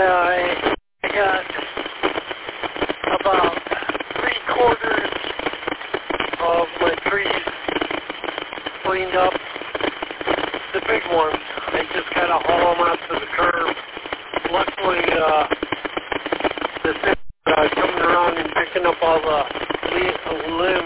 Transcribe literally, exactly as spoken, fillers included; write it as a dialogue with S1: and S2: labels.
S1: Yeah, I, I got about three quarters of my trees cleaned up. The big ones, I just kind of haul them out to the curb. Luckily, uh, the thing uh, coming around and picking up all the li- limbs